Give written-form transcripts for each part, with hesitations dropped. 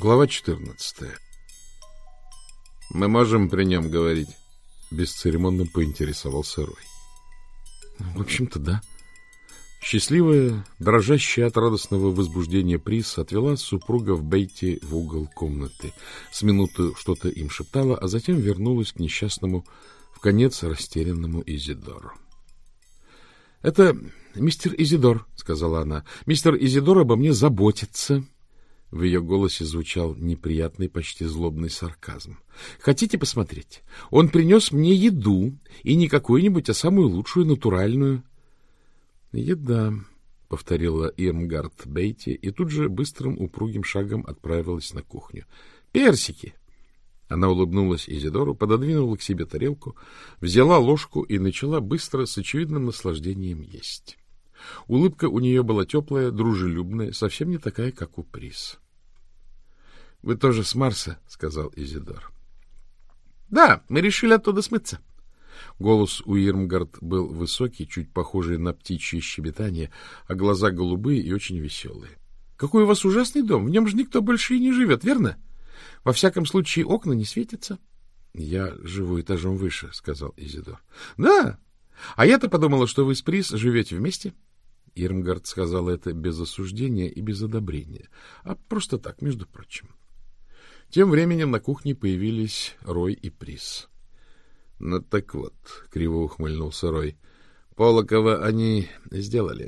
Глава 14. «Мы можем при нем говорить?» — бесцеремонно поинтересовался Рой. — В общем-то, да. Счастливая, дрожащая от радостного возбуждения Прис отвела супругов Бетти в угол комнаты. С минуту что-то им шептала, а затем вернулась к несчастному, вконец растерянному Изидору. — Это мистер Изидор, — сказала она. — Мистер Изидор обо мне заботится. В ее голосе звучал неприятный, почти злобный сарказм. — Хотите посмотреть? Он принес мне еду, и не какую-нибудь, а самую лучшую, натуральную. — Еда, — повторила Ирмгард Бетти, и тут же быстрым упругим шагом отправилась на кухню. — Персики! Она улыбнулась Изидору, пододвинула к себе тарелку, взяла ложку и начала быстро, с очевидным наслаждением есть. Улыбка у нее была теплая, дружелюбная, совсем не такая, как у Прис. — Вы тоже с Марса? — сказал Изидор. — Да, мы решили оттуда смыться. Голос у Ирмгард был высокий, чуть похожий на птичье щебетание, а глаза голубые и очень веселые. — Какой у вас ужасный дом! В нем же никто больше и не живет, верно? Во всяком случае, окна не светятся. — Я живу этажом выше, — сказал Изидор. — Да? А я-то подумала, что вы с Прис живете вместе. Ирмгард сказала это без осуждения и без одобрения, а просто так, между прочим. Тем временем на кухне появились Рой и Прис. — Ну так вот, — криво ухмыльнулся Рой, — Полокова они сделали.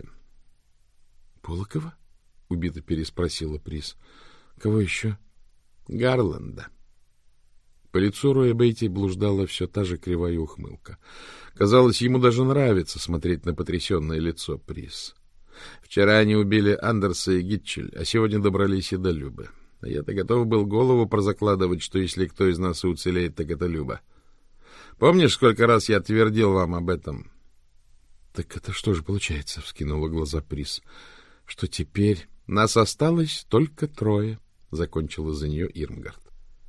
— Полокова? — убито переспросила Прис. — Кого еще? — Гарланда. По лицу Роя Бетти блуждала все та же кривая ухмылка. Казалось, ему даже нравится смотреть на потрясенное лицо Прис. Вчера они убили Андерса и Гитчель, а сегодня добрались и до Любы. А я-то готов был голову прозакладывать, что если кто из нас и уцелеет, так это Люба. Помнишь, сколько раз я твердил вам об этом? — Так это что же получается, — вскинула глаза Прис, — что теперь нас осталось только трое, — закончила за нее Ирмгард.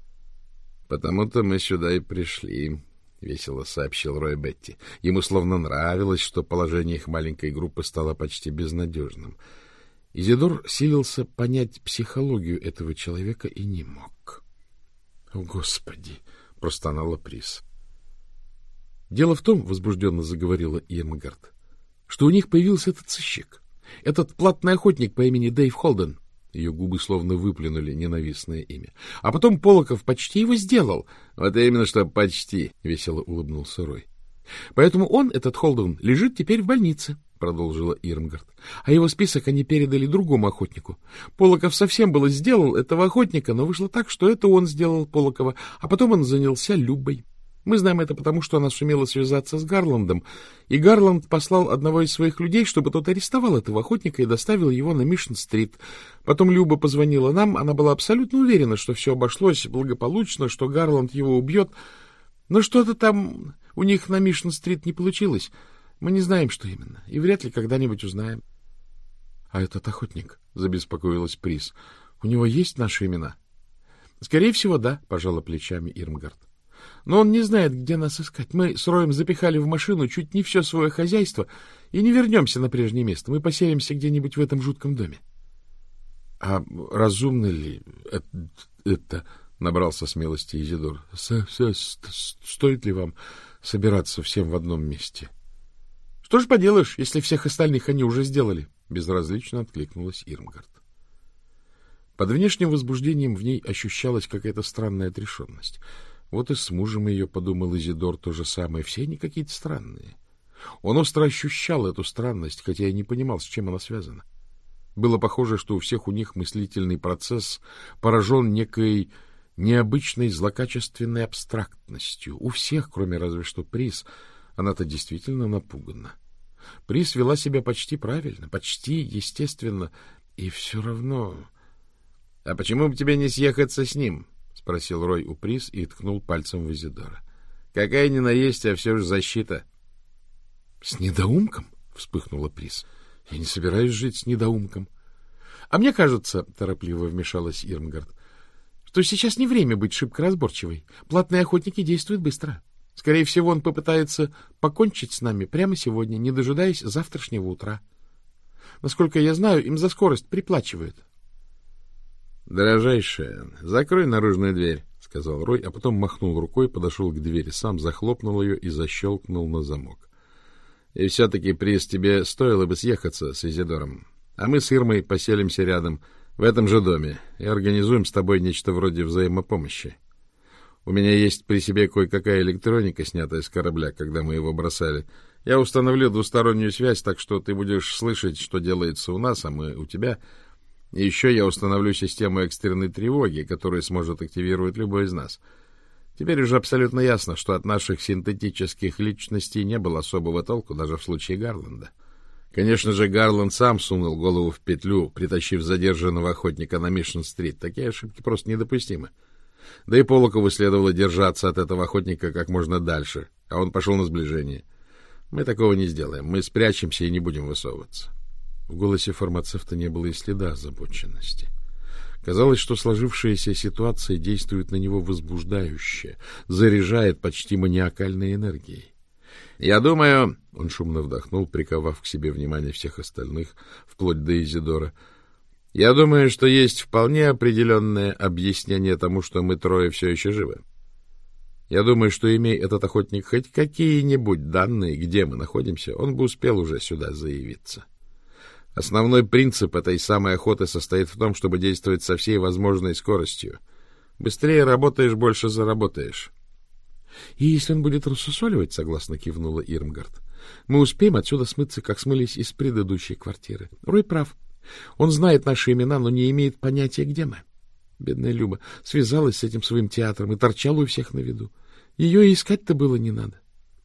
— Потому-то мы сюда и пришли, — весело сообщил Рой Бетти. Ему словно нравилось, что положение их маленькой группы стало почти безнадежным. Изидор силился понять психологию этого человека и не мог. — О, Господи! — простонала Прис. — Дело в том, — возбужденно заговорила Ирмгард, — что у них появился этот сыщик, этот платный охотник по имени Дэйв Холден. Ее губы словно выплюнули ненавистное имя. А потом Полоков почти его сделал. — Вот именно что почти, — весело улыбнулся Рой. — Поэтому он, этот Холден, лежит теперь в больнице, — продолжила Ирмгард. А его список они передали другому охотнику. Полоков совсем было сделал этого охотника, но вышло так, что это он сделал Полокова, а потом он занялся Любой. Мы знаем это потому, что она сумела связаться с Гарландом, и Гарланд послал одного из своих людей, чтобы тот арестовал этого охотника и доставил его на Мишн-стрит. Потом Люба позвонила нам, она была абсолютно уверена, что все обошлось благополучно, что Гарланд его убьет. Но что-то там у них на Мишн-стрит не получилось. Мы не знаем, что именно, и вряд ли когда-нибудь узнаем. — А этот охотник, — забеспокоилась Прис, — у него есть наши имена? — Скорее всего, да, — пожала плечами Ирмгард. Но он не знает, где нас искать. Мы с Роем запихали в машину чуть не все свое хозяйство и не вернемся на прежнее место. Мы поселимся где-нибудь в этом жутком доме. — А разумно ли это, — набрался смелости Изидор, — стоит ли вам собираться всем в одном месте? — Что ж поделаешь, если всех остальных они уже сделали? — безразлично откликнулась Ирмгард. Под внешним возбуждением в ней ощущалась какая-то странная отрешенность. Вот и с мужем ее, подумал Изидор, то же самое. Все они какие-то странные. Он остро ощущал эту странность, хотя и не понимал, с чем она связана. Было похоже, что у всех у них мыслительный процесс поражен некой необычной злокачественной абстрактностью. У всех, кроме разве что Прис. Она-то действительно напугана. Прис вела себя почти правильно, почти естественно, и все равно... — А почему бы тебе не съехаться с ним? — спросил Рой у Прис и ткнул пальцем в Изидора. — Какая ни на есть, а все же защита. — С недоумком? — вспыхнула Прис. — Я не собираюсь жить с недоумком. — А мне кажется, — торопливо вмешалась Ирмгард, — что сейчас не время быть шибко разборчивой. Платные охотники действуют быстро. Скорее всего, он попытается покончить с нами прямо сегодня, не дожидаясь завтрашнего утра. Насколько я знаю, им за скорость приплачивают. Дорожайшая, закрой наружную дверь, — сказал Рой, а потом махнул рукой, подошел к двери сам, захлопнул ее и защелкнул на замок. — И все-таки, Прис, тебе стоило бы съехаться с Изидором. А мы с Ирмой поселимся рядом, в этом же доме, и организуем с тобой нечто вроде взаимопомощи. У меня есть при себе кое-какая электроника, снятая с корабля, когда мы его бросали. Я установлю двустороннюю связь, так что ты будешь слышать, что делается у нас, а мы у тебя. И еще я установлю систему экстренной тревоги, которая сможет активировать любой из нас. Теперь уже абсолютно ясно, что от наших синтетических личностей не было особого толку, даже в случае Гарланда. Конечно же, Гарланд сам сунул голову в петлю, притащив задержанного охотника на Мишн-стрит. Такие ошибки просто недопустимы. Да и Полокову следовало держаться от этого охотника как можно дальше, а он пошел на сближение. Мы такого не сделаем. Мы спрячемся и не будем высовываться. В голосе фармацевта не было и следа озабоченности. Казалось, что сложившаяся ситуация действует на него возбуждающе, заряжает почти маниакальной энергией. «Я думаю...» — он шумно вдохнул, приковав к себе внимание всех остальных, вплоть до Изидора. «Я думаю, что есть вполне определенное объяснение тому, что мы трое все еще живы. Я думаю, что, имея этот охотник хоть какие-нибудь данные, где мы находимся, он бы успел уже сюда заявиться. Основной принцип этой самой охоты состоит в том, чтобы действовать со всей возможной скоростью. Быстрее работаешь, больше заработаешь». — И если он будет рассусоливать, — согласно кивнула Ирмгард, — мы успеем отсюда смыться, как смылись из предыдущей квартиры. Рой прав. Он знает наши имена, но не имеет понятия, где мы. Бедная Люба связалась с этим своим театром и торчала у всех на виду. Ее и искать-то было не надо.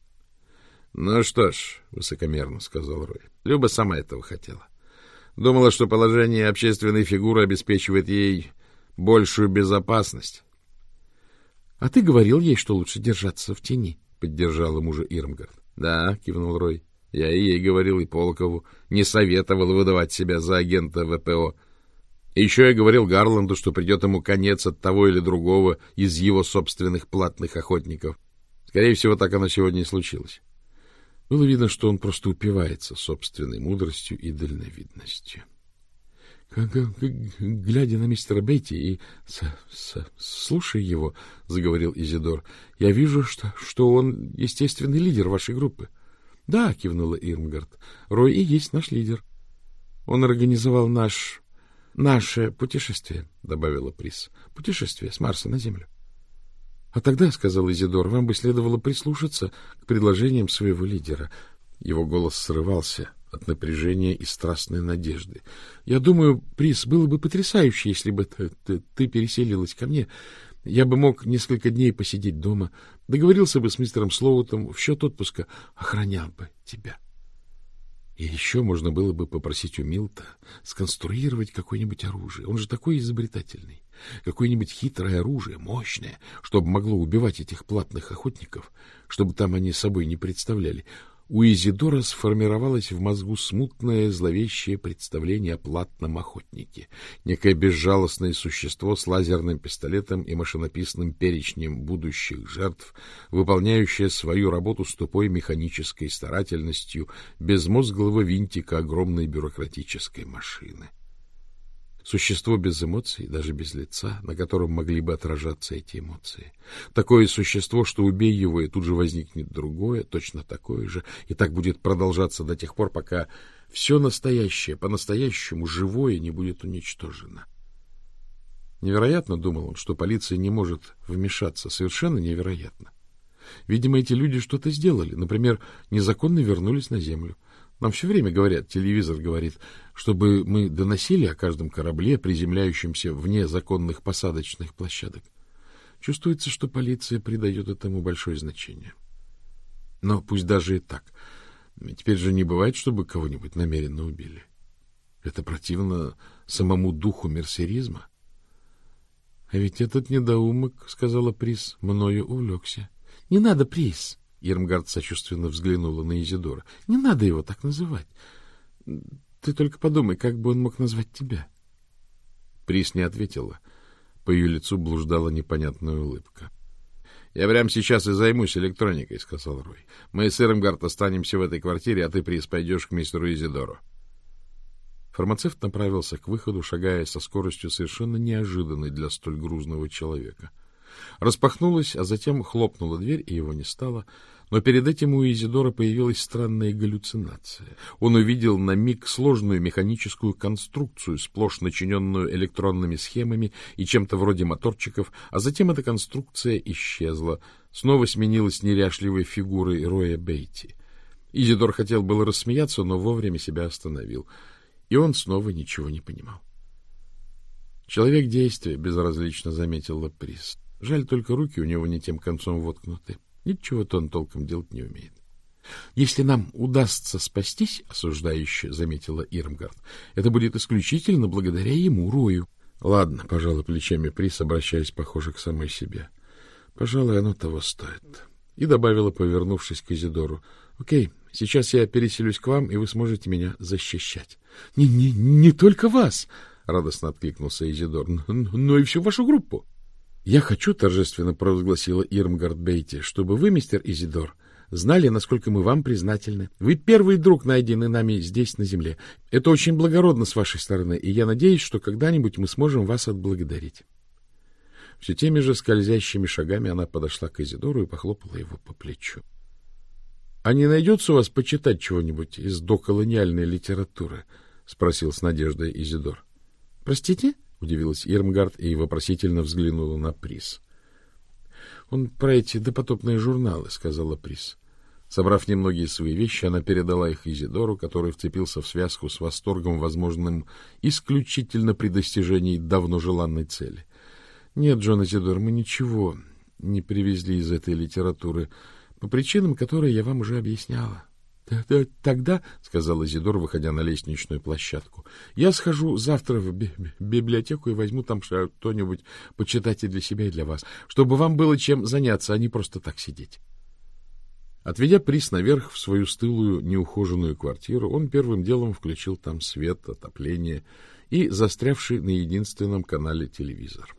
— Ну что ж, — высокомерно сказал Рой, — Люба сама этого хотела. Думала, что положение общественной фигуры обеспечивает ей большую безопасность. — А ты говорил ей, что лучше держаться в тени, — поддержала мужа Ирмгард. — Да, — кивнул Рой, — я и ей говорил, и Полокову не советовал выдавать себя за агента ВПО. И еще я говорил Гарланду, что придет ему конец от того или другого из его собственных платных охотников. Скорее всего, так оно сегодня и случилось. Было видно, что он просто упивается собственной мудростью и дальновидностью. Глядя на мистера Бетти и слушая его, — заговорил Изидор, — я вижу, что он естественный лидер вашей группы. — Да, — кивнула Ирмгард, — Рой и есть наш лидер. Он организовал наше путешествие, — добавила Прис. — Путешествие с Марса на Землю. — А тогда, — сказал Изидор, — вам бы следовало прислушаться к предложениям своего лидера. Его голос срывался от напряжения и страстной надежды. — Я думаю, Прис, было бы потрясающе, если бы ты переселилась ко мне. Я бы мог несколько дней посидеть дома, договорился бы с мистером Слоутом, в счет отпуска охранял бы тебя. И еще можно было бы попросить у Милта сконструировать какое-нибудь оружие. Он же такой изобретательный. Какое-нибудь хитрое оружие, мощное, чтобы могло убивать этих платных охотников, чтобы там они собой не представляли. У Изидора сформировалось в мозгу смутное, зловещее представление о платном охотнике. Некое безжалостное существо с лазерным пистолетом и машинописным перечнем будущих жертв, выполняющее свою работу с тупой механической старательностью безмозглого винтика огромной бюрократической машины. Существо без эмоций, даже без лица, на котором могли бы отражаться эти эмоции. Такое существо, что убей его, и тут же возникнет другое, точно такое же, и так будет продолжаться до тех пор, пока все настоящее, по-настоящему живое не будет уничтожено. Невероятно, думал он, что полиция не может вмешаться. Совершенно невероятно. Видимо, эти люди что-то сделали. Например, незаконно вернулись на Землю. Нам все время говорят, телевизор говорит, чтобы мы доносили о каждом корабле, приземляющемся вне законных посадочных площадок. Чувствуется, что полиция придает этому большое значение. Но пусть даже и так. Теперь же не бывает, чтобы кого-нибудь намеренно убили. Это противно самому духу мерсеризма. — А ведь этот недоумок, — сказала Прис, — мною увлекся. — Не надо, Прис! Ирмгард сочувственно взглянула на Изидора. — Не надо его так называть. Ты только подумай, как бы он мог назвать тебя. Прис не ответила. По ее лицу блуждала непонятная улыбка. — Я прямо сейчас и займусь электроникой, — сказал Рой. — Мы с Ирмгард останемся в этой квартире, а ты, Прис, пойдешь к мистеру Изидору. Фармацевт направился к выходу, шагая со скоростью совершенно неожиданной для столь грузного человека. Распахнулась, а затем хлопнула дверь, и его не стало. Но перед этим у Изидора появилась странная галлюцинация. Он увидел на миг сложную механическую конструкцию, сплошь начиненную электронными схемами и чем-то вроде моторчиков, а затем эта конструкция исчезла, снова сменилась неряшливой фигурой Роя Бейти. Изидор хотел было рассмеяться, но вовремя себя остановил, и он снова ничего не понимал. «Человек действия», — безразлично заметил Лаприс. «Жаль, только руки у него не тем концом воткнуты. Ничего-то он толком делать не умеет». «Если нам удастся спастись, — осуждающе заметила Ирмгард, — это будет исключительно благодаря ему, Рою». «Ладно», — пожала плечами Прис, обращаясь, похоже, к самой себе. «Пожалуй, оно того стоит». И добавила, повернувшись к Изидору: «Окей, сейчас я переселюсь к вам, и вы сможете меня защищать». Не только вас!» — радостно откликнулся Изидор, — «но и всю вашу группу». «Я хочу, — торжественно провозгласила Ирмгард Бейти, — чтобы вы, мистер Изидор, знали, насколько мы вам признательны. Вы первый друг, найденный нами здесь, на земле. Это очень благородно с вашей стороны, и я надеюсь, что когда-нибудь мы сможем вас отблагодарить». Все теми же скользящими шагами она подошла к Изидору и похлопала его по плечу. — А не найдется у вас почитать чего-нибудь из доколониальной литературы? — спросил с надеждой Изидор. — Простите? — удивилась Ирмгард и вопросительно взглянула на Прис. — Он про эти допотопные журналы, — сказала Прис. Собрав немногие свои вещи, она передала их Изидору, который вцепился в связку с восторгом, возможным исключительно при достижении давно желанной цели. — Нет, Джон Изидор, мы ничего не привезли из этой литературы, по причинам, которые я вам уже объясняла. — Тогда, — сказал Изидор, выходя на лестничную площадку, — я схожу завтра в библиотеку и возьму там что-нибудь почитать и для себя, и для вас, чтобы вам было чем заняться, а не просто так сидеть. Отведя Прис наверх в свою стылую, неухоженную квартиру, он первым делом включил там свет, отопление и застрявший на единственном канале телевизор.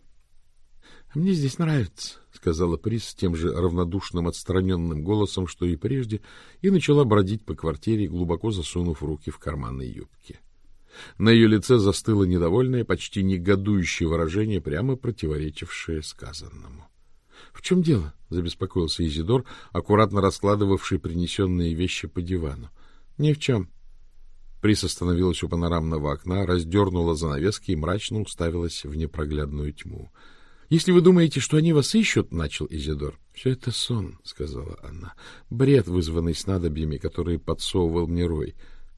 — Мне здесь нравится, — сказала Прис тем же равнодушным, отстраненным голосом, что и прежде, и начала бродить по квартире, глубоко засунув руки в карманы юбки. На ее лице застыло недовольное, почти негодующее выражение, прямо противоречившее сказанному. — В чем дело? — забеспокоился Изидор, аккуратно раскладывавший принесенные вещи по дивану. — Ни в чем. Прис остановилась у панорамного окна, раздернула занавески и мрачно уставилась в непроглядную тьму. — Если вы думаете, что они вас ищут, — начал Изидор. — Все это сон, — сказала она. — Бред, вызванный снадобьями, которые подсовывал мне Рой.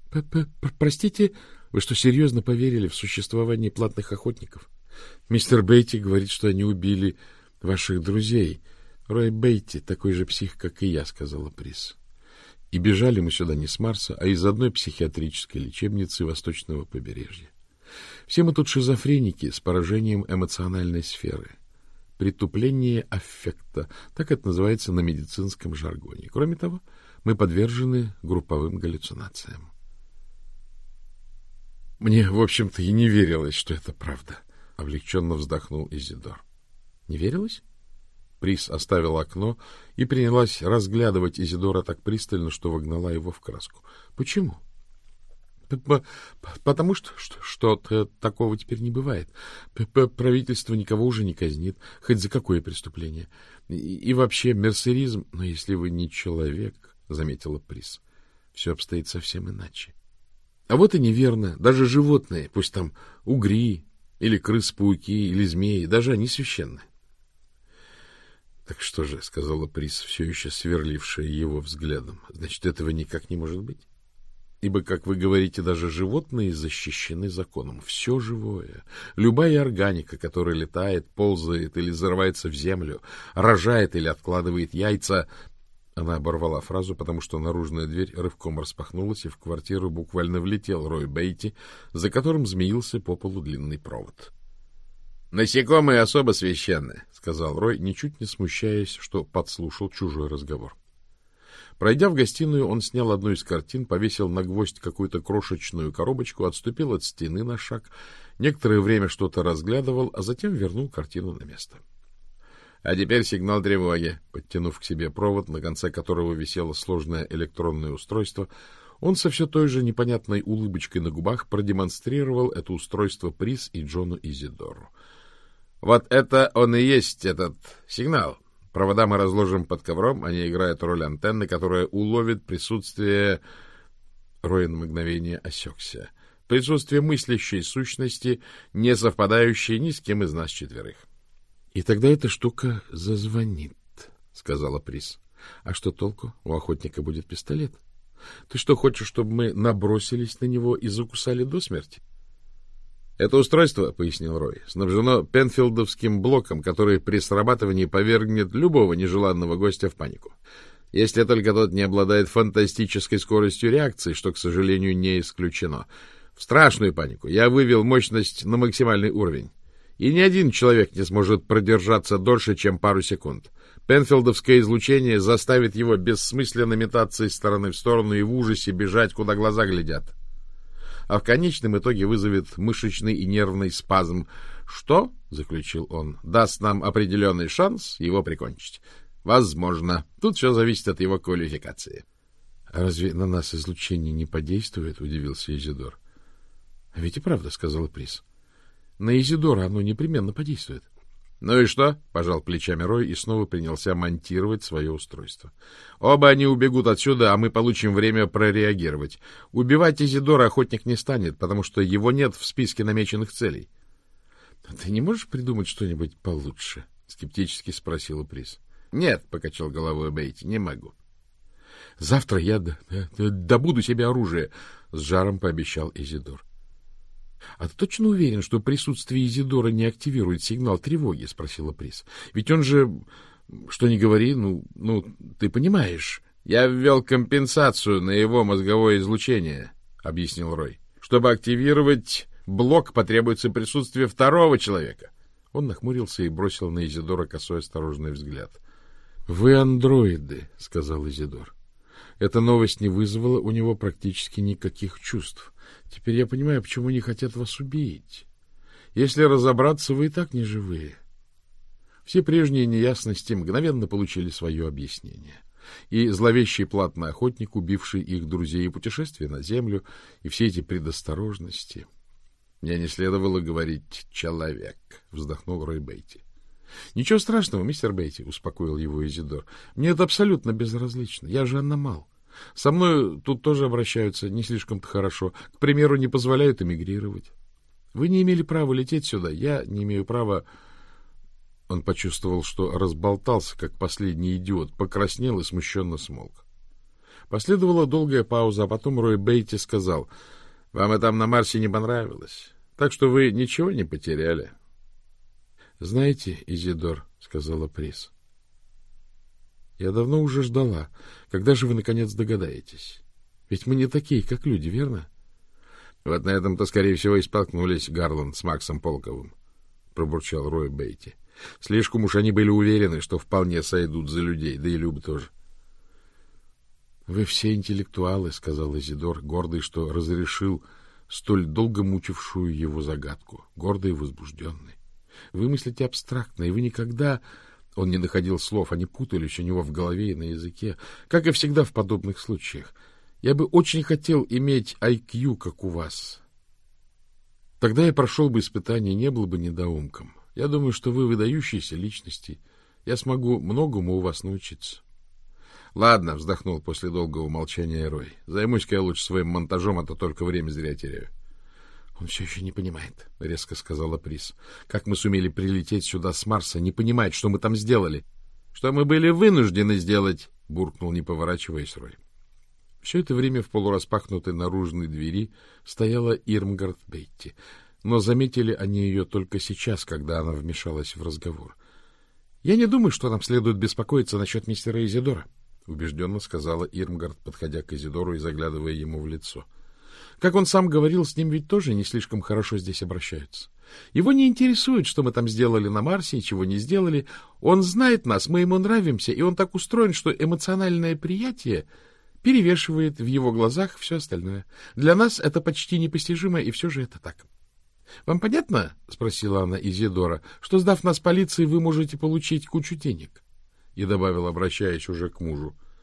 — Простите, вы что, серьезно поверили в существование платных охотников? Мистер Бейти говорит, что они убили ваших друзей. Рой Бейти такой же псих, как и я, — сказала Прис. И бежали мы сюда не с Марса, а из одной психиатрической лечебницы восточного побережья. Все мы тут шизофреники с поражением эмоциональной сферы. Притупление аффекта, так это называется на медицинском жаргоне. Кроме того, мы подвержены групповым галлюцинациям. Мне, в общем-то, и не верилось, что это правда, — облегченно вздохнул Изидор. — Не верилось? Прис оставила окно и принялась разглядывать Изидора так пристально, что вогнала его в краску. — Почему? — Потому что такого теперь не бывает. Правительство никого уже не казнит, хоть за какое преступление. И вообще мерсеризм... Но если вы не человек, — заметила Прис, — все обстоит совсем иначе. А вот и неверно. Даже животные, пусть там угри, или крыс-пауки, или змеи, даже они священны. — Так что же, — сказала Прис, все еще сверлившая его взглядом, — значит, этого никак не может быть? Ибо, как вы говорите, даже животные защищены законом. Все живое, любая органика, которая летает, ползает или зарывается в землю, рожает или откладывает яйца... Она оборвала фразу, потому что наружная дверь рывком распахнулась, и в квартиру буквально влетел Рой Бейти, за которым змеился по полу длинный провод. — Насекомые особо священны, — сказал Рой, ничуть не смущаясь, что подслушал чужой разговор. Пройдя в гостиную, он снял одну из картин, повесил на гвоздь какую-то крошечную коробочку, отступил от стены на шаг, некоторое время что-то разглядывал, а затем вернул картину на место. — А теперь сигнал тревоги. Подтянув к себе провод, на конце которого висело сложное электронное устройство, Он со все той же непонятной улыбочкой на губах продемонстрировал это устройство Прис и Джону Изидору. — Вот это он и есть этот сигнал. Провода мы разложим под ковром, они играют роль антенны, которая уловит присутствие... Рой на мгновение осекся. Присутствие мыслящей сущности, не совпадающей ни с кем из нас четверых. — И тогда эта штука зазвонит, — сказала Прис. — А что толку? У охотника будет пистолет. Ты что, хочешь, чтобы мы набросились на него и закусали до смерти? — Это устройство, — пояснил Рой, — снабжено пенфилдовским блоком, который при срабатывании повергнет любого нежеланного гостя в панику. Если только тот не обладает фантастической скоростью реакции, что, к сожалению, не исключено. В страшную панику я вывел мощность на максимальный уровень. И ни один человек не сможет продержаться дольше, чем пару секунд. Пенфилдовское излучение заставит его бессмысленно метаться из стороны в сторону и в ужасе бежать, куда глаза глядят. А в конечном итоге вызовет мышечный и нервный спазм, что, — заключил он, — даст нам определенный шанс его прикончить. Возможно. Тут все зависит от его квалификации. — А разве на нас излучение не подействует? — удивился Изидор. — А ведь и правда, — сказала Прис. — На Изидора оно непременно подействует. — Ну и что? — пожал плечами Рой и снова принялся монтировать свое устройство. — Оба они убегут отсюда, а мы получим время прореагировать. Убивать Изидора охотник не станет, потому что его нет в списке намеченных целей. — Ты не можешь придумать что-нибудь получше? — скептически спросила Прис. — Нет, — покачал головой Бейти, — не могу. — Завтра я добуду себе оружие, — с жаром пообещал Изидор. — А ты точно уверен, что присутствие Изидора не активирует сигнал тревоги? — спросила Прис. — Ведь он же, что ни говори, ты понимаешь. — Я ввел компенсацию на его мозговое излучение, — объяснил Рой. — Чтобы активировать блок, потребуется присутствие второго человека. Он нахмурился и бросил на Изидора косой осторожный взгляд. — Вы андроиды, — сказал Изидор. Эта новость не вызвала у него практически никаких чувств. Теперь я понимаю, почему они хотят вас убить. Если разобраться, вы и так не живые. Все прежние неясности мгновенно получили свое объяснение. И зловещий платный охотник, убивший их друзей, и путешествие на землю, и все эти предосторожности. — Мне не следовало говорить «человек», — вздохнул Рой Бейти. — Ничего страшного, мистер Бейти, — успокоил его Изидор. — Мне это абсолютно безразлично. Я же аномал. Со мной тут тоже обращаются не слишком-то хорошо. К примеру, не позволяют эмигрировать. Вы не имели права лететь сюда. Я не имею права... Он почувствовал, что разболтался, как последний идиот, покраснел и смущенно смолк. Последовала долгая пауза, а потом Рой Бейти сказал: — Вам и там на Марсе не понравилось, так что вы ничего не потеряли. — Знаете, Изидор, — сказала Прис, — я давно уже ждала. Когда же вы, наконец, догадаетесь? Ведь мы не такие, как люди, верно? — Вот на этом-то, скорее всего, и столкнулись Гарланд с Максом Полковым, — пробурчал Рой Бейти. Слишком уж они были уверены, что вполне сойдут за людей, да и Люба тоже. — Вы все интеллектуалы, — сказал Изидор, гордый, что разрешил столь долго мучившую его загадку, гордый и возбужденный. Вы мыслите абстрактно, и вы никогда... Он не находил слов, они путались у него в голове и на языке, как и всегда в подобных случаях. Я бы очень хотел иметь IQ, как у вас. Тогда я прошел бы испытание, не был бы недоумком. Я думаю, что вы выдающиеся личности. Я смогу многому у вас научиться. — Ладно, — вздохнул после долгого молчания Рой. — Займусь-ка я лучше своим монтажом, а то только время зря теряю. — Он все еще не понимает, — резко сказала Прис. — Как мы сумели прилететь сюда с Марса, не понимает, что мы там сделали. — Что мы были вынуждены сделать, — буркнул, не поворачиваясь, Рой. Все это время в полураспахнутой наружной двери стояла Ирмгард Бетти, но заметили они ее только сейчас, когда она вмешалась в разговор. — Я не думаю, что нам следует беспокоиться насчет мистера Изидора, — убежденно сказала Ирмгард, подходя к Изидору и заглядывая ему в лицо. Как он сам говорил, с ним ведь тоже не слишком хорошо здесь обращаются. Его не интересует, что мы там сделали на Марсе и чего не сделали. Он знает нас, мы ему нравимся, и он так устроен, что эмоциональное приятие перевешивает в его глазах все остальное. Для нас это почти непостижимо, и все же это так. — Вам понятно, — спросила она Изидора, — что, сдав нас полиции, вы можете получить кучу денег? И добавила, обращаясь уже к мужу: —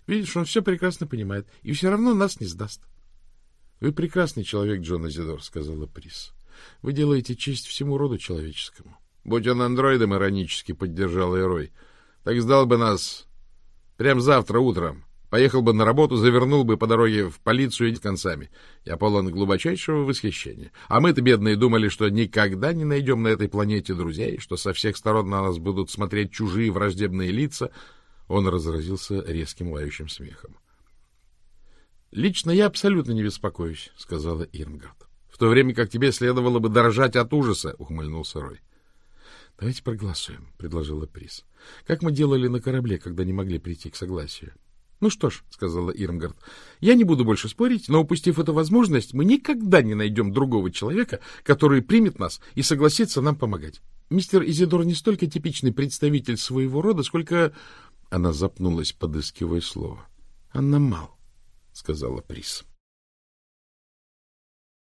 Видишь, он все прекрасно понимает, и все равно нас не сдаст. — Вы прекрасный человек, Джон Изидор, — сказала Прис. — Вы делаете честь всему роду человеческому. — Будь он андроидом, — иронически поддержал Эрой, — так сдал бы нас прямо завтра утром. Поехал бы на работу, завернул бы по дороге в полицию и с концами. Я полон глубочайшего восхищения. А мы-то, бедные, думали, что никогда не найдем на этой планете друзей, что со всех сторон на нас будут смотреть чужие враждебные лица. Он разразился резким лающим смехом. — Лично я абсолютно не беспокоюсь, — сказала Ирмгард. — В то время как тебе следовало бы дрожать от ужаса, — ухмыльнулся Рой. — Давайте проголосуем, — предложила Прис. — Как мы делали на корабле, когда не могли прийти к согласию. — Ну что ж, — сказала Ирмгард, — я не буду больше спорить, но, упустив эту возможность, мы никогда не найдем другого человека, который примет нас и согласится нам помогать. Мистер Изидор не столько типичный представитель своего рода, сколько... Она запнулась, подыскивая слово. — Аномал, — сказала Прис.